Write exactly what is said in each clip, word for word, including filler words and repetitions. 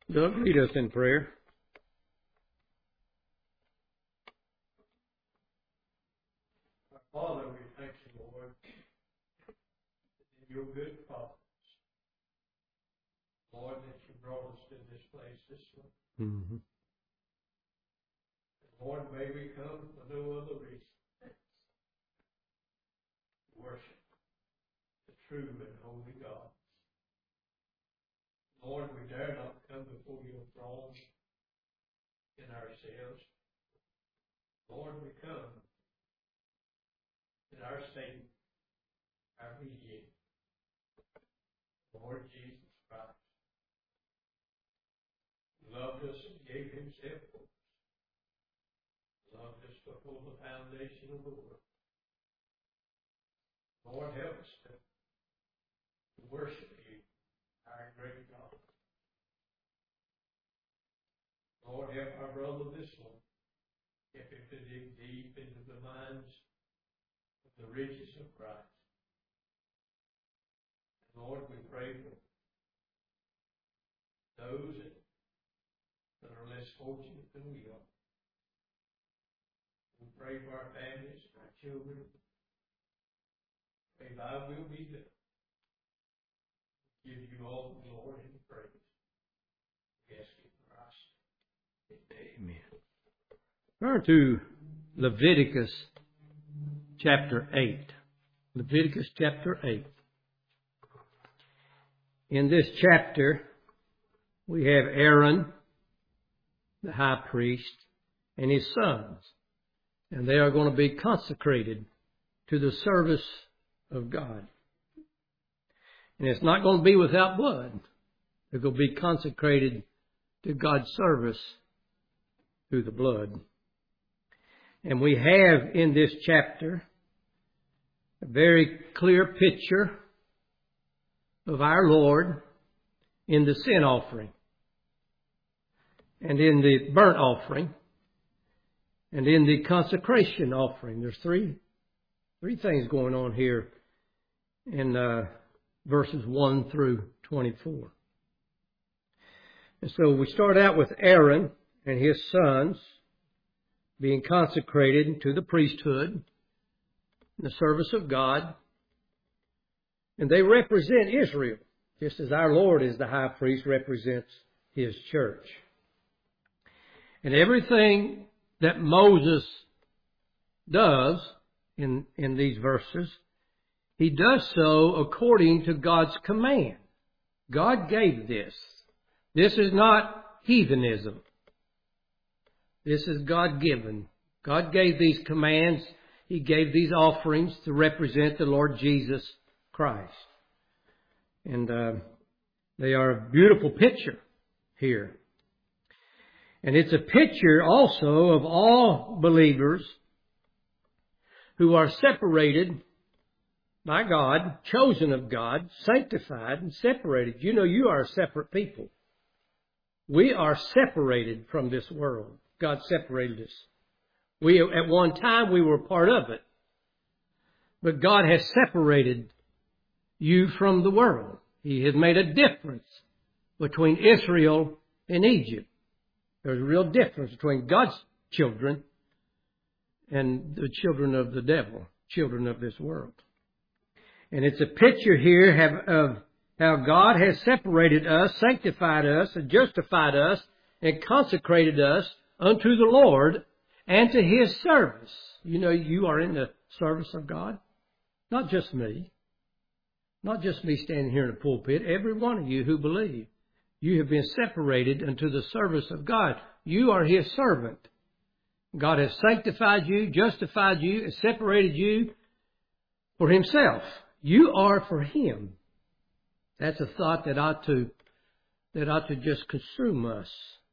Doug, lead us in prayer. Father, we thank you, Lord, in your good providence. Lord, that you brought us to this place this morning. Mm-hmm. Lord, may we come for no other reason than to worship the true and holy God. Lord, we dare not come before your throne in ourselves. Lord, we come in our Savior, our mediator, Lord Jesus Christ. He loved us and gave himself for us. Loved us before the foundation of the world. Lord, help us to worship you, our great God. Lord, help our brother this one. Help him to dig deep into the minds of the riches of Christ. And Lord, we pray for those that are less fortunate than we are. We pray for our families and our children. May thy will be done. Give you all the glory and the praise. We ask it in Christ. Amen. Turn to Leviticus chapter eight. Leviticus chapter eight. In this chapter, we have Aaron, the high priest, and his sons. And they are going to be consecrated to the service of God. And it's not going to be without blood. They're going to be consecrated to God's service through the blood. And we have in this chapter a very clear picture of our Lord in the sin offering and in the burnt offering and in the consecration offering. There's three, three things going on here in uh, verses one through twenty-four. And so we start out with Aaron and his sons being consecrated to the priesthood, the service of God. And they represent Israel, just as our Lord as the high priest represents his church. And everything that Moses does in, in these verses, he does so according to God's command. God gave this. This is not heathenism. This is God-given. God gave these commands. He gave these offerings to represent the Lord Jesus Christ. And uh, they are a beautiful picture here. And it's a picture also of all believers who are separated by God, chosen of God, sanctified and separated. You know, you are a separate people. We are separated from this world. God separated us. We, at one time, we were part of it. But God has separated you from the world. He has made a difference between Israel and Egypt. There's a real difference between God's children and the children of the devil, children of this world. And it's a picture here of how God has separated us, sanctified us, and justified us, and consecrated us unto the Lord and to His service. You know, you are in the service of God. Not just me. Not just me standing here in the pulpit. Every one of you who believe. You have been separated unto the service of God. You are His servant. God has sanctified you, justified you, and separated you for Himself. You are for Him. That's a thought that ought to, that ought to just consume us.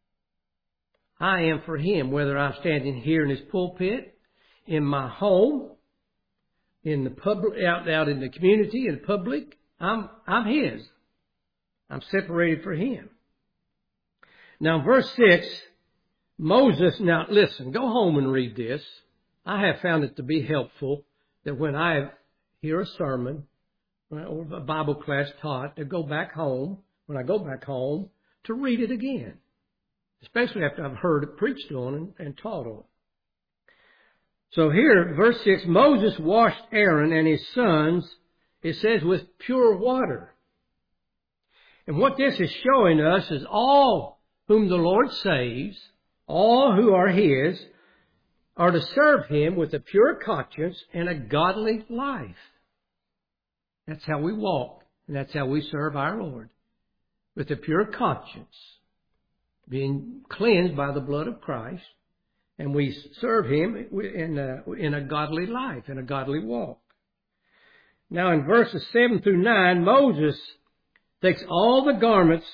I am for Him, whether I'm standing here in this pulpit, in my home, in the public, out, out in the community, in public. I'm, I'm His. I'm separated for Him. Now, verse six, Moses, now listen, go home and read this. I have found it to be helpful that when I hear a sermon or a Bible class taught, to go back home, when I go back home, to read it again, especially after I've heard it preached on and, and taught on. So here, verse six, Moses washed Aaron and his sons, it says, with pure water. And what this is showing us is all whom the Lord saves, all who are His, are to serve Him with a pure conscience and a godly life. That's how we walk, and that's how we serve our Lord, with a pure conscience, being cleansed by the blood of Christ, and we serve Him in a, in a godly life, in a godly walk. Now in verses seven through nine, Moses takes all the garments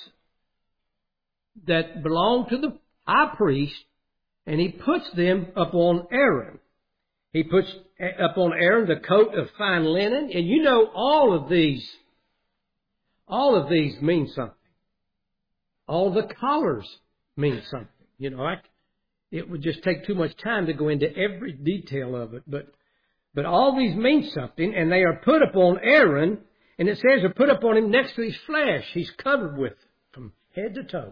that belong to the high priest, and he puts them upon Aaron. He puts upon Aaron the coat of fine linen, and you know all of these, all of these mean something. All the collars mean something. You know, I, it would just take too much time to go into every detail of it, but but all these mean something, and they are put upon Aaron, and it says they're put upon him next to his flesh. He's covered with from head to toe.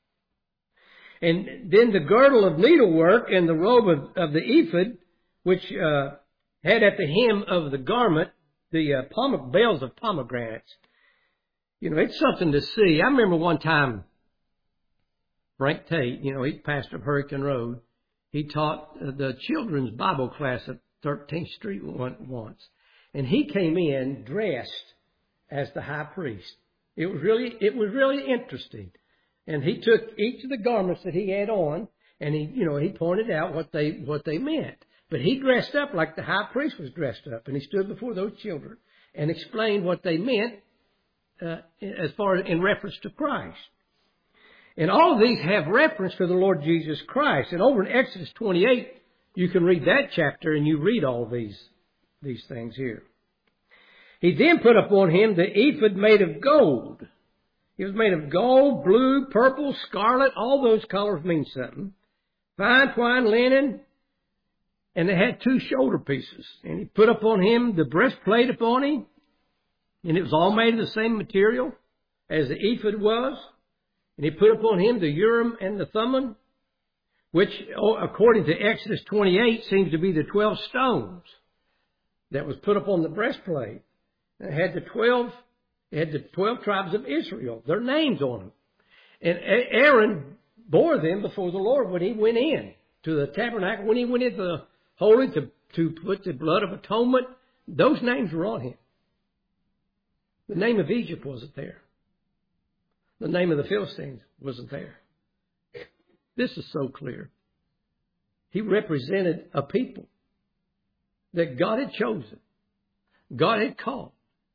And then the girdle of needlework and the robe of, of the ephod, which uh, had at the hem of the garment the uh, pom- bells of pomegranates. You know, it's something to see. I remember one time, Frank Tate, you know, he's pastor of Hurricane Road. He taught the children's Bible class at thirteenth Street once. And he came in dressed as the high priest. It was really, it was really interesting. And he took each of the garments that he had on, and he, you know, he pointed out what they, what they meant. But he dressed up like the high priest was dressed up, and he stood before those children and explained what they meant uh, as far as in reference to Christ. And all of these have reference to the Lord Jesus Christ. And over in Exodus twenty-eight, you can read that chapter, and you read all these these things here. He then put upon him the ephod made of gold. It was made of gold, blue, purple, scarlet. All those colors mean something. Fine twined linen. And they had two shoulder pieces. And he put upon him the breastplate upon him. And it was all made of the same material as the ephod was. And he put upon him the Urim and the Thummim, which, according to Exodus twenty-eight, seems to be the twelve stones that was put upon the breastplate. And it had the twelve, it had the twelve tribes of Israel, their names on them. And Aaron bore them before the Lord when he went in to the tabernacle, when he went into the holy to, to put the blood of atonement. Those names were on him. The name of Egypt wasn't there. The name of the Philistines wasn't there. This is so clear. He represented a people that God had chosen. God had called.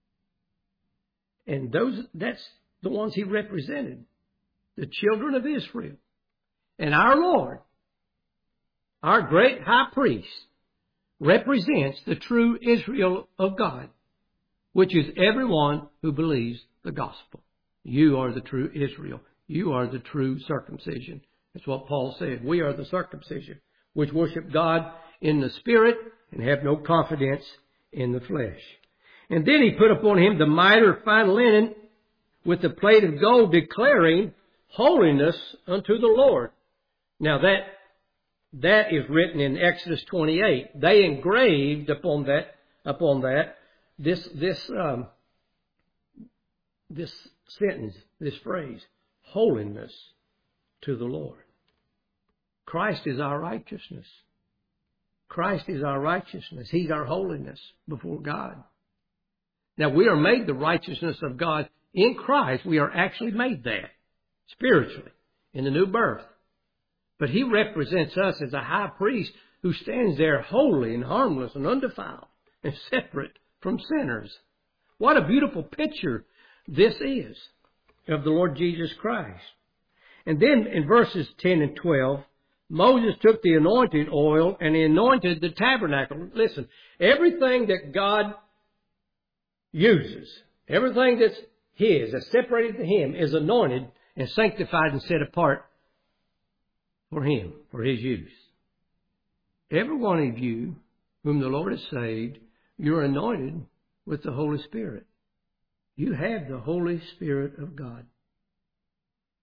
And those, that's the ones he represented. The children of Israel. And our Lord, our great high priest, represents the true Israel of God, which is everyone who believes the gospel. You are the true Israel. You are the true circumcision. That's what Paul said. We are the circumcision, which worship God in the Spirit and have no confidence in the flesh. And then he put upon him the mitre of fine linen with the plate of gold, declaring holiness unto the Lord. Now that, that is written in Exodus twenty-eight. They engraved upon that, upon that, this, this, um, this sentence, this phrase, holiness to the Lord. Christ is our righteousness. Christ is our righteousness. He's our holiness before God. Now, we are made the righteousness of God in Christ. We are actually made that spiritually in the new birth. But He represents us as a high priest who stands there holy and harmless and undefiled and separate from sinners. What a beautiful picture this is of the Lord Jesus Christ. And then in verses ten and twelve, Moses took the anointing oil and he anointed the tabernacle. Listen, everything that God uses, everything that's His, that's separated to Him, is anointed and sanctified and set apart for Him, for His use. Every one of you whom the Lord has saved, you're anointed with the Holy Spirit. You have the Holy Spirit of God.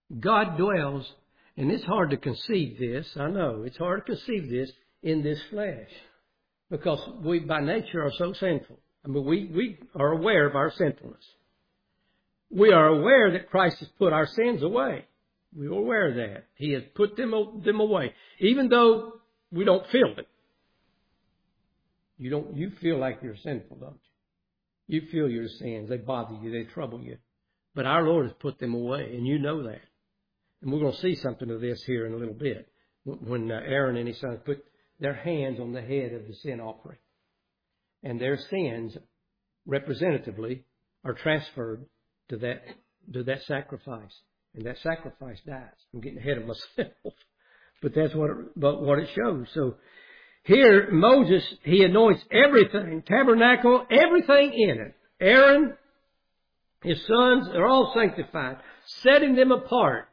God dwells, and it's hard to conceive this, I know, it's hard to conceive this in this flesh. Because we by nature are so sinful. I mean, we, we are aware of our sinfulness. We are aware that Christ has put our sins away. We are aware of that. He has put them, them away. Even though we don't feel it. You don't, you feel like you're sinful, don't you? You feel your sins. They bother you. They trouble you. But our Lord has put them away, and you know that. And we're going to see something of this here in a little bit. When Aaron and his sons put their hands on the head of the sin offering. And their sins, representatively, are transferred to that, to that sacrifice. And that sacrifice dies. I'm getting ahead of myself. But that's what it, but what it shows. So here, Moses, he anoints everything, tabernacle, everything in it. Aaron, his sons, are all sanctified, setting them apart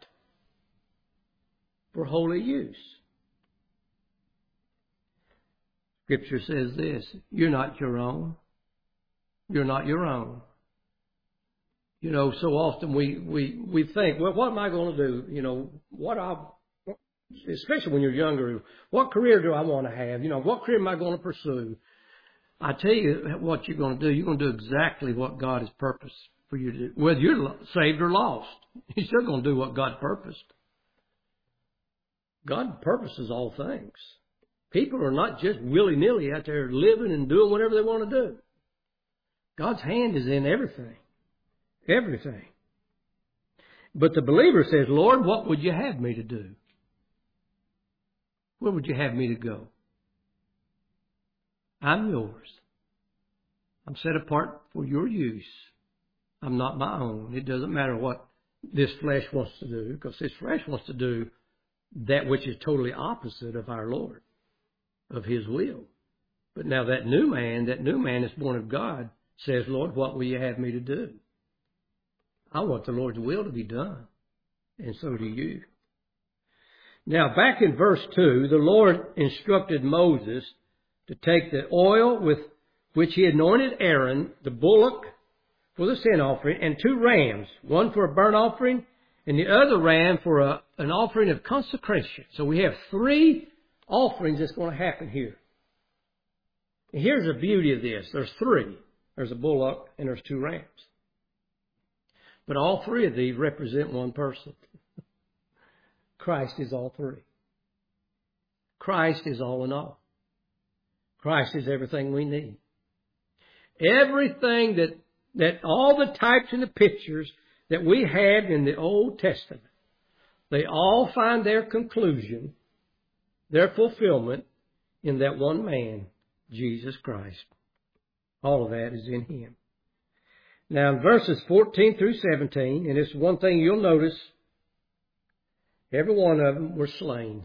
for holy use. Scripture says this, you're not your own. You're not your own. You know, so often we, we, we think, well, what am I going to do? You know, what I, especially when you're younger, what career do I want to have? You know, what career am I going to pursue? I tell you what you're going to do. You're going to do exactly what God has purposed for you to do. Whether you're saved or lost, you're still going to do what God purposed. God purposes all things. People are not just willy-nilly out there living and doing whatever they want to do. God's hand is in everything. Everything. But the believer says, Lord, what would you have me to do? Where would you have me to go? I'm yours. I'm set apart for your use. I'm not my own. It doesn't matter what this flesh wants to do, because this flesh wants to do that which is totally opposite of our Lord, of His will. But now that new man, that new man is born of God, says, Lord, what will you have me to do? I want the Lord's will to be done. And so do you. Now, back in verse two, the Lord instructed Moses to take the oil with which he anointed Aaron, the bullock for the sin offering, and two rams, one for a burnt offering and the other ram for a, an offering of consecration. So we have three offerings that's going to happen here. And here's the beauty of this. There's three. There's a bullock and there's two rams. But all three of these represent one person. Christ is all three. Christ is all in all. Christ is everything we need. Everything that, that all the types and the pictures that we had in the Old Testament, they all find their conclusion, their fulfillment in that one man, Jesus Christ. All of that is in Him. Now in verses fourteen through seventeen, and it's one thing you'll notice, every one of them were slain.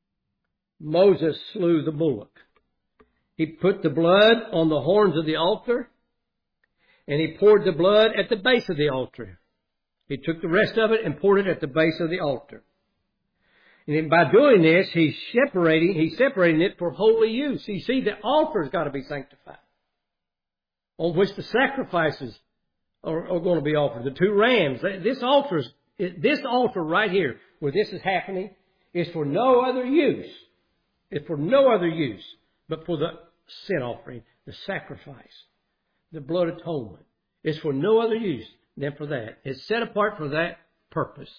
Moses slew the bullock. He put the blood on the horns of the altar, and he poured the blood at the base of the altar. He took the rest of it and poured it at the base of the altar. And by doing this, he's separating, he's separating it for holy use. You see, the altar's got to be sanctified, on which the sacrifices are, are going to be offered. The two rams, this altar, this altar right here, where this is happening, is for no other use. It's for no other use but for the sin offering, the sacrifice, the blood atonement. It's for no other use than for that. It's set apart for that purpose.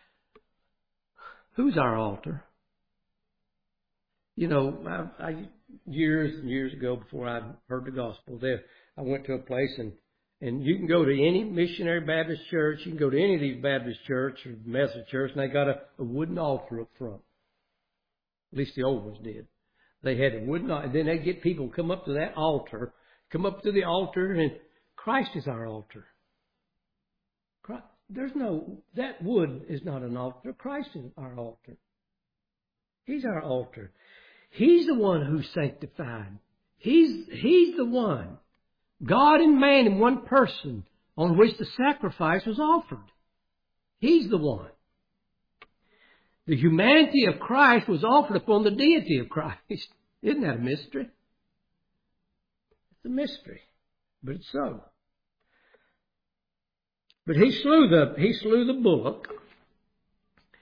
Who's our altar? You know, I, I, years and years ago, before I heard the gospel, there I went to a place, and, and you can go to any missionary Baptist church, you can go to any of these Baptist church or Methodist church, and they got a, a wooden altar up front. At least the old ones did. They had a wooden altar, and then they'd get people to come up to that altar, come up to the altar, and Christ is our altar. Christ, there's no, that wood is not an altar. Christ is our altar. He's our altar. He's the one who's sanctified. He's, he's the one. God and man in one person on which the sacrifice was offered. He's the one. The humanity of Christ was offered upon the deity of Christ. Isn't that a mystery? It's a mystery, but it's so. But he slew the he slew the bullock,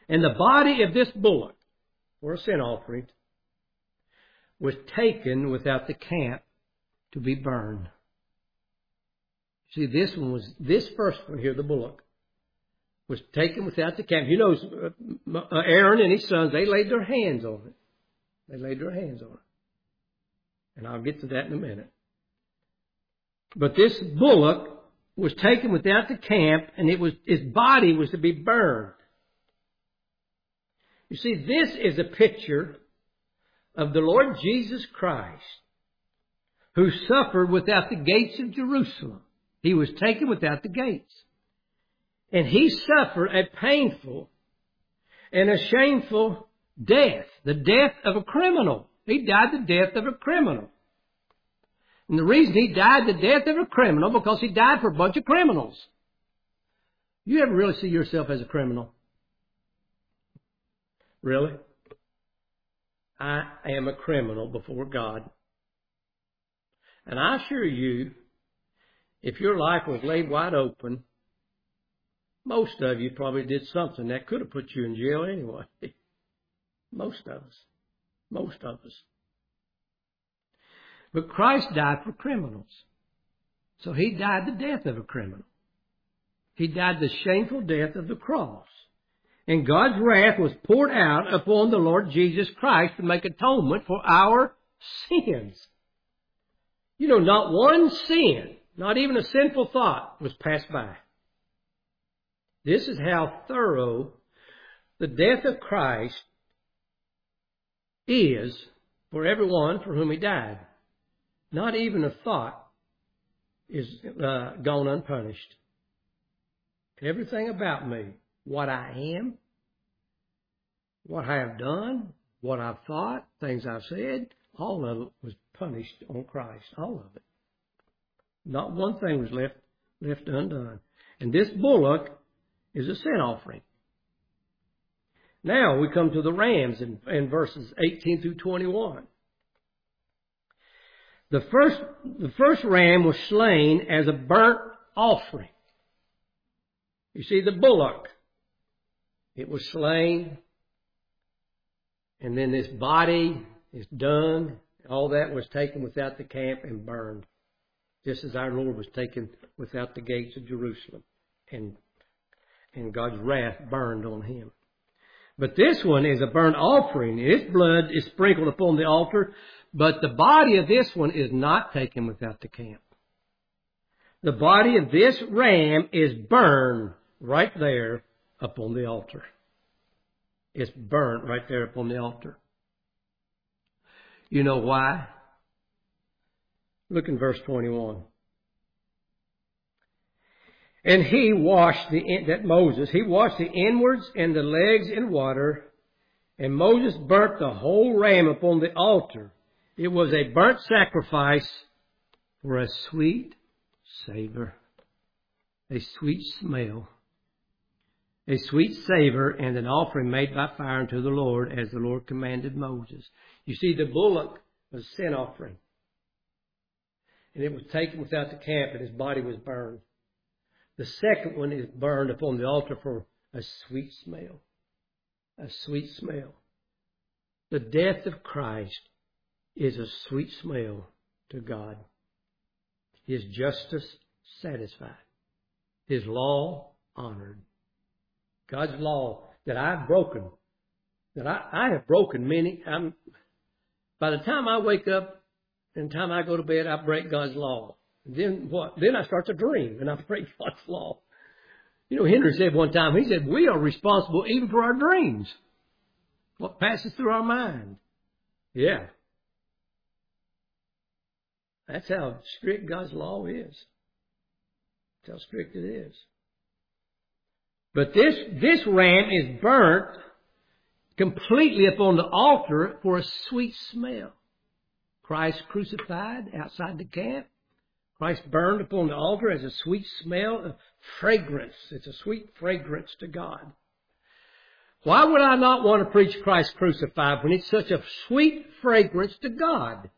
And the body of this bullock, for a sin offering, was taken without the camp to be burned. See, this one was, this first one here, the bullock, was taken without the camp. You know, Aaron and his sons, they laid their hands on it. They laid their hands on it. And I'll get to that in a minute. But this bullock was taken without the camp, and it was, his body was to be burned. You see, this is a picture of the Lord Jesus Christ, who suffered without the gates of Jerusalem. He was taken without the gates. And he suffered a painful and a shameful death, the death of a criminal. He died the death of a criminal. And the reason he died the death of a criminal, because he died for a bunch of criminals. You ever really see yourself as a criminal? Really? I am a criminal before God. And I assure you, if your life was laid wide open, most of you probably did something that could have put you in jail anyway. Most of us. Most of us. But Christ died for criminals. So he died the death of a criminal. He died the shameful death of the cross. And God's wrath was poured out upon the Lord Jesus Christ to make atonement for our sins. You know, not one sin, not even a sinful thought, was passed by. This is how thorough the death of Christ is for everyone for whom he died. Not even a thought is uh, gone unpunished. Everything about me, what I am, what I have done, what I've thought, things I've said, all of it was punished on Christ. All of it. Not one thing was left, left undone. And this bullock is a sin offering. Now we come to the rams in, in verses eighteen through twenty-one. The first, the first ram was slain as a burnt offering. You see, the bullock, it was slain, and then this body, this dung, all that was taken without the camp and burned, just as our Lord was taken without the gates of Jerusalem, and and God's wrath burned on him. But this one is a burnt offering. Its blood is sprinkled upon the altar, but the body of this one is not taken without the camp. The body of this ram is burned right there upon the altar. It's burnt right there upon the altar. You know why? Look in verse twenty-one. And he washed the, that Moses, he washed the inwards and the legs in water, and Moses burnt the whole ram upon the altar. It was a burnt sacrifice for a sweet savor, a sweet smell, a sweet savor, and an offering made by fire unto the Lord, as the Lord commanded Moses. You see, the bullock was a sin offering, and it was taken without the camp, and his body was burned. The second one is burned upon the altar for a sweet smell. A sweet smell. The death of Christ is a sweet smell to God. His justice satisfied. His law honored. God's law that I've broken. That I, I have broken many. I'm, by the time I wake up and the time I go to bed, I break God's law. Then what? Then I start to dream and I break God's law. You know, Henry said one time, he said, we are responsible even for our dreams. What passes through our mind. Yeah. That's how strict God's law is. That's how strict it is. But this, this ram is burnt completely upon the altar for a sweet smell. Christ crucified outside the camp. Christ burned upon the altar as a sweet smell of fragrance. It's a sweet fragrance to God. Why would I not want to preach Christ crucified when it's such a sweet fragrance to God?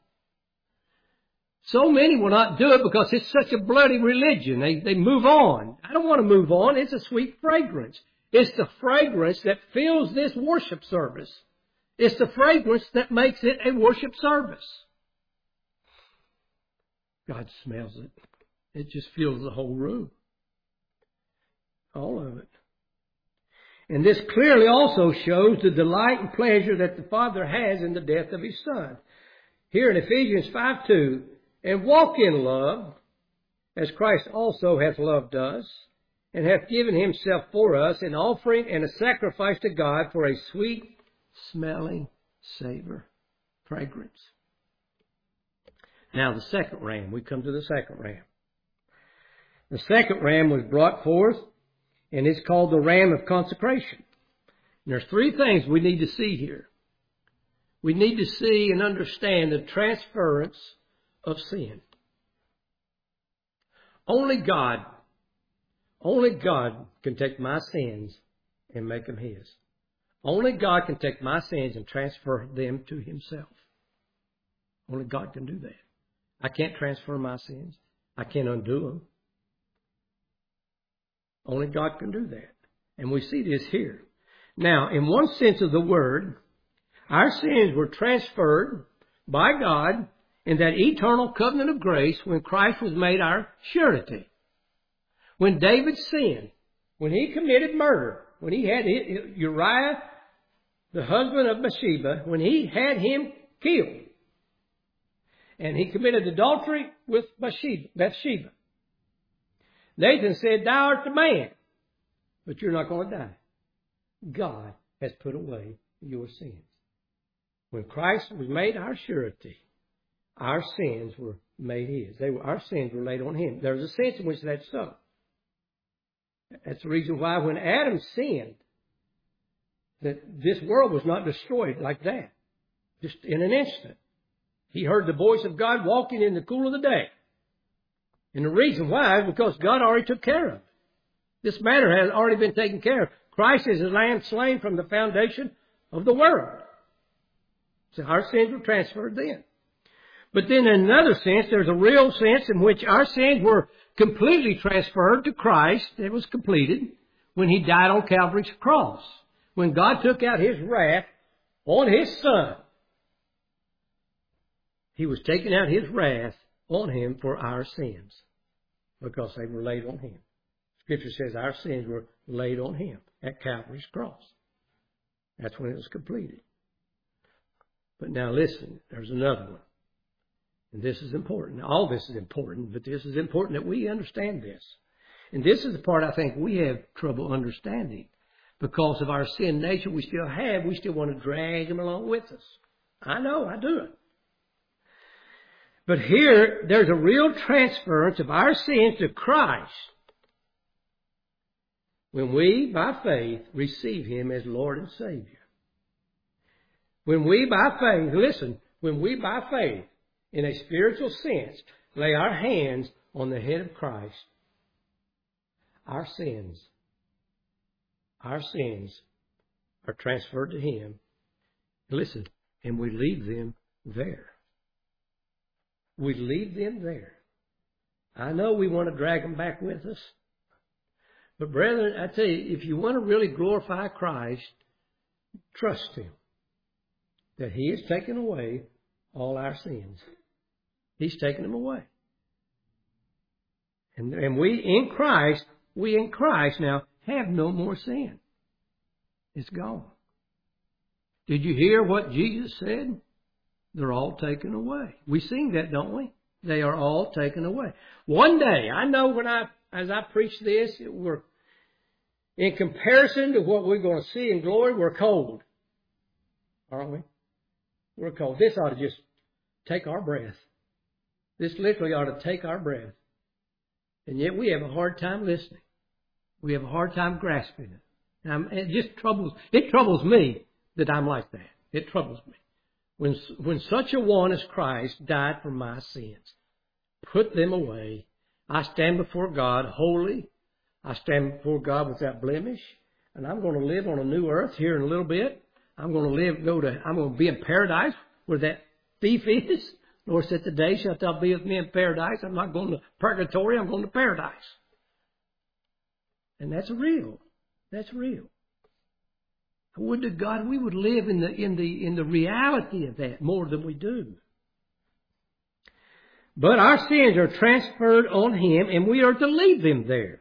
So many will not do it because it's such a bloody religion. They, they move on. I don't want to move on. It's a sweet fragrance. It's the fragrance that fills this worship service. It's the fragrance that makes it a worship service. God smells it. It just fills the whole room. All of it. And this clearly also shows the delight and pleasure that the Father has in the death of His Son. Here in Ephesians five two, and walk in love, as Christ also hath loved us, and hath given Himself for us, an offering and a sacrifice to God for a sweet smelling savor, fragrance. Now the second ram, we come to the second ram. The second ram was brought forth, and it's called the ram of consecration. And there's three things we need to see here. We need to see and understand the transference of sin. Only God, only God can take my sins and make them His. Only God can take my sins and transfer them to Himself. Only God can do that. I can't transfer my sins. I can't undo them. Only God can do that. And we see this here. Now, in one sense of the word, our sins were transferred by God in that eternal covenant of grace when Christ was made our surety. When David sinned, when he committed murder, when he had Uriah, the husband of Bathsheba, when he had him killed, and he committed adultery with Bathsheba, Nathan said, "Thou art the man, but you're not going to die." God has put away your sins. When Christ was made our surety, our sins were made His. They were, our sins were laid on Him. There's a sense in which that's so. That's the reason why when Adam sinned, that this world was not destroyed like that, just in an instant. He heard the voice of God walking in the cool of the day. And the reason why is because God already took care of it. This matter has already been taken care of. Christ is the Lamb slain from the foundation of the world. So our sins were transferred then. But then in another sense, there's a real sense in which our sins were completely transferred to Christ. It was completed when He died on Calvary's cross. When God took out His wrath on His Son. He was taking out His wrath on Him for our sins, because they were laid on Him. Scripture says our sins were laid on Him at Calvary's cross. That's when it was completed. But now listen, there's another one. And this is important. All this is important, but this is important that we understand this. And this is the part I think we have trouble understanding. Because of our sin nature we still have, we still want to drag Him along with us. I know, I do it. But here, there's a real transference of our sins to Christ when we, by faith, receive Him as Lord and Savior. When we, by faith, listen, when we, by faith, in a spiritual sense, lay our hands on the head of Christ, our sins, our sins are transferred to Him. Listen, and we leave them there. We leave them there. I know we want to drag them back with us. But brethren, I tell you, if you want to really glorify Christ, trust Him that He has taken away all our sins. He's taken them away. And, and we in Christ, we in Christ now have no more sin. It's gone. Did you hear what Jesus said? They're all taken away. We sing that, don't we? They are all taken away. One day, I know when I, as I preach this, we're, in comparison to what we're going to see in glory, we're cold. Aren't we? We're cold. This ought to just take our breath. This literally ought to take our breath. And yet we have a hard time listening. We have a hard time grasping it. Um, it just troubles, it troubles me that I'm like that. It troubles me. When, when such a one as Christ died for my sins, put them away, I stand before God holy. I stand before God without blemish. And I'm going to live on a new earth here in a little bit. I'm going to live, go to, I'm going to be in paradise where that thief is. Lord said, "Today shalt thou be with me in paradise." I'm not going to purgatory, I'm going to paradise. And that's real. That's real. Would to God we would live in the in the in the reality of that more than we do. But our sins are transferred on Him, and we are to leave them there.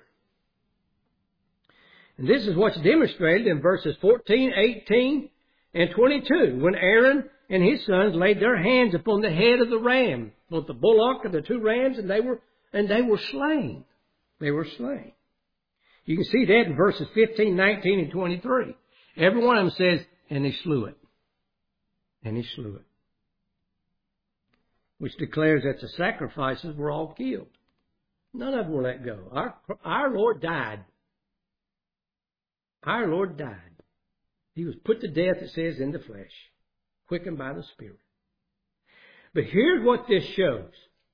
And this is what's demonstrated in verses fourteen, eighteen, and twenty-two, when Aaron and his sons laid their hands upon the head of the ram, both the bullock and the two rams, and they were and they were slain. They were slain. You can see that in verses fifteen, nineteen, and twenty-three. Every one of them says, and he slew it. And he slew it. Which declares that the sacrifices were all killed. None of them were let go. Our, our Lord died. Our Lord died. He was put to death, it says, in the flesh, quickened by the Spirit. But here's what this shows.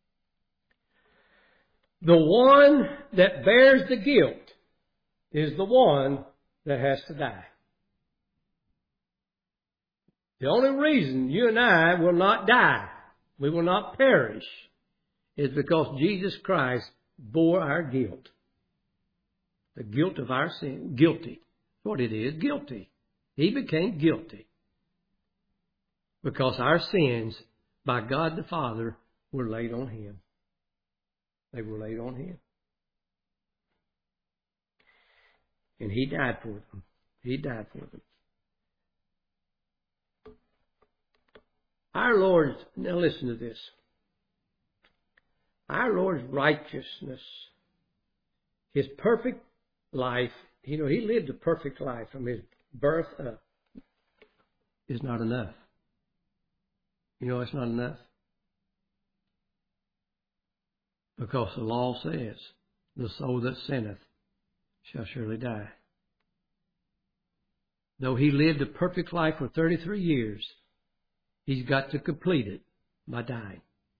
The one that bears the guilt is the one that has to die. The only reason you and I will not die, we will not perish, is because Jesus Christ bore our guilt. The guilt of our sin. Guilty. What it is, guilty. He became guilty. Because our sins, by God the Father, were laid on Him. They were laid on Him. And He died for them. He died for them. Our Lord's, now listen to this. Our Lord's righteousness, His perfect life, you know, He lived a perfect life from His birth up, is not enough. You know it's not enough? Because the law says, the soul that sinneth shall surely die. Though He lived a perfect life for thirty-three years, He's got to complete it by dying.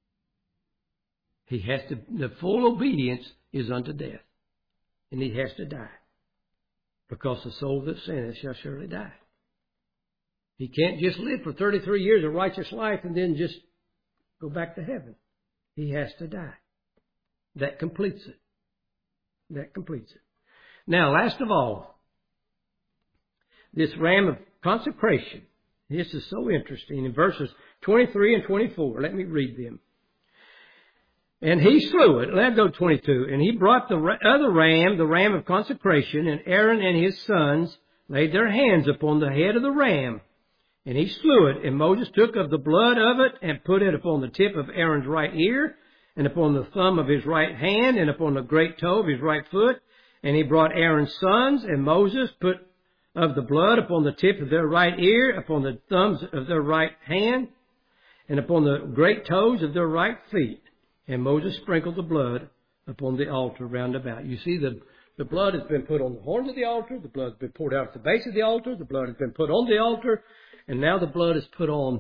He has to, the full obedience is unto death. And He has to die. Because the soul that sinneth shall surely die. He can't just live for thirty-three years of righteous life and then just go back to heaven. He has to die. That completes it. That completes it. Now, last of all, this ram of consecration. This is so interesting. In verses twenty-three and twenty-four, let me read them. And he slew it. Let's go to twenty-two. And he brought the other ram, the ram of consecration, and Aaron and his sons laid their hands upon the head of the ram. And he slew it. And Moses took of the blood of it and put it upon the tip of Aaron's right ear, and upon the thumb of his right hand, and upon the great toe of his right foot. And he brought Aaron's sons, and Moses put of the blood upon the tip of their right ear, upon the thumbs of their right hand, and upon the great toes of their right feet. And Moses sprinkled the blood upon the altar round about. You see, the, the blood has been put on the horns of the altar. The blood has been poured out at the base of the altar. The blood has been put on the altar. And now the blood is put on,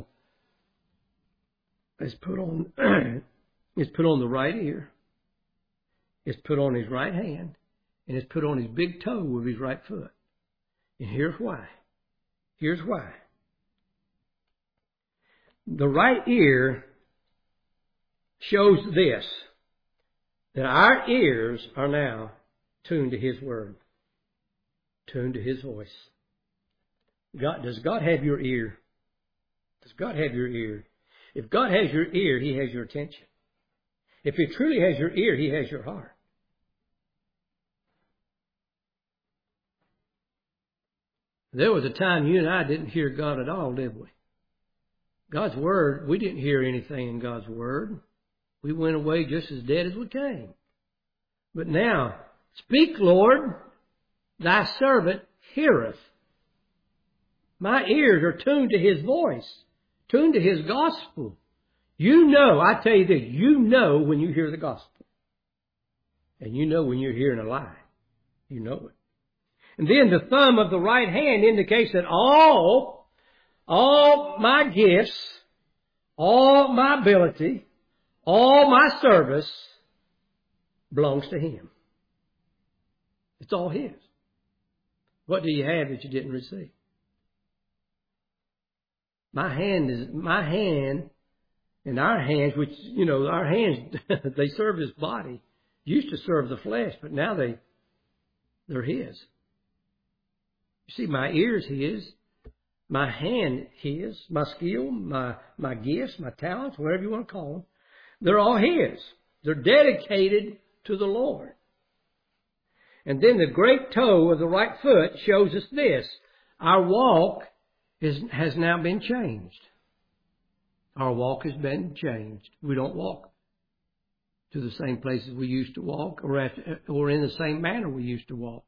is put on, is put on the right ear. It's put on his right hand. And it's put on his big toe of his right foot. And here's why. Here's why. The right ear shows this, that our ears are now tuned to His Word, tuned to His voice. God, does God have your ear? Does God have your ear? If God has your ear, He has your attention. If He truly has your ear, He has your heart. There was a time you and I didn't hear God at all, did we? God's Word, we didn't hear anything in God's Word. We went away just as dead as we came. But now, speak, Lord, thy servant heareth. My ears are tuned to His voice, tuned to His gospel. You know, I tell you this, you know when you hear the gospel. And you know when you're hearing a lie. You know it. And then the thumb of the right hand indicates that all, all my gifts, all my ability, all my service belongs to Him. It's all His. What do you have that you didn't receive? My hand is, my hand and our hands, which, you know, our hands, they serve His body, used to serve the flesh, but now they, they're His. You see, my ear is His. My hand, His. My skill, my, my gifts, my talents, whatever you want to call them. They're all His. They're dedicated to the Lord. And then the great toe of the right foot shows us this. Our walk is, has now been changed. Our walk has been changed. We don't walk to the same places we used to walk or, at, or in the same manner we used to walk.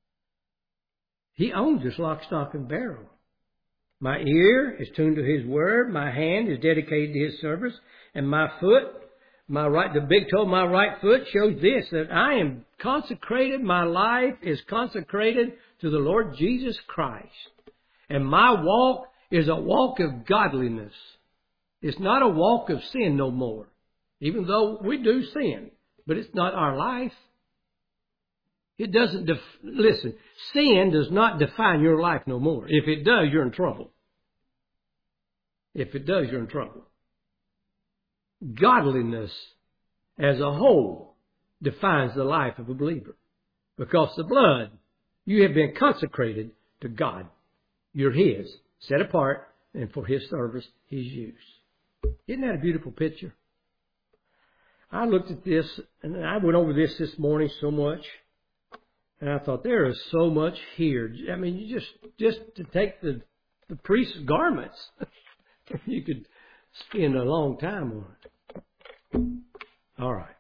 He owns us lock, stock, and barrel. My ear is tuned to His Word. My hand is dedicated to His service. And my foot, my right, the big toe of my right foot shows this, that I am consecrated. My life is consecrated to the Lord Jesus Christ. And my walk is a walk of godliness. It's not a walk of sin no more. Even though we do sin. But it's not our life. It doesn't, def- listen, sin does not define your life no more. If it does, you're in trouble. If it does, you're in trouble. Godliness as a whole defines the life of a believer. Because the blood, you have been consecrated to God. You're His, set apart, and for His service, His use. Isn't that a beautiful picture? I looked at this, and I went over this this morning so much, and I thought there is so much here. I mean, you just just to take the the priest's garments, you could spend a long time on it. All right.